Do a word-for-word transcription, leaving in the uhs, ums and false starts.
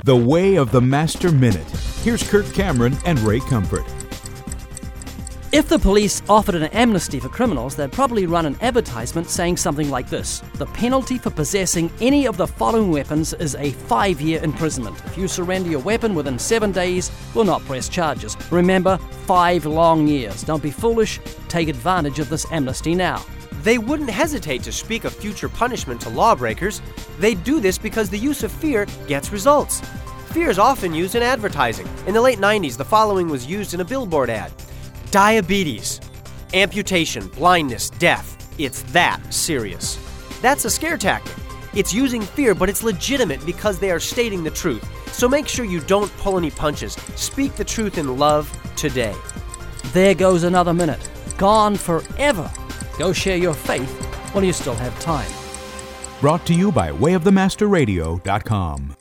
The Way of the Master Minute. Here's Kirk Cameron and Ray Comfort. If the police offered an amnesty for criminals, they'd probably run an advertisement saying something like this: the penalty for possessing any of the following weapons is a five-year imprisonment. If you surrender your weapon within seven days, we'll not press charges. Remember, five long years. Don't be foolish. Take advantage of this amnesty now. They wouldn't hesitate to speak of future punishment to lawbreakers. They do this because the use of fear gets results. Fear is often used in advertising. In the late nineties, the following was used in a billboard ad: diabetes, amputation, blindness, death. It's that serious. That's a scare tactic. It's using fear, but it's legitimate because they are stating the truth. So make sure you don't pull any punches. Speak the truth in love today. There goes another minute. Gone forever. Go share your faith while you still have time. Brought to you by way of the master radio dot com.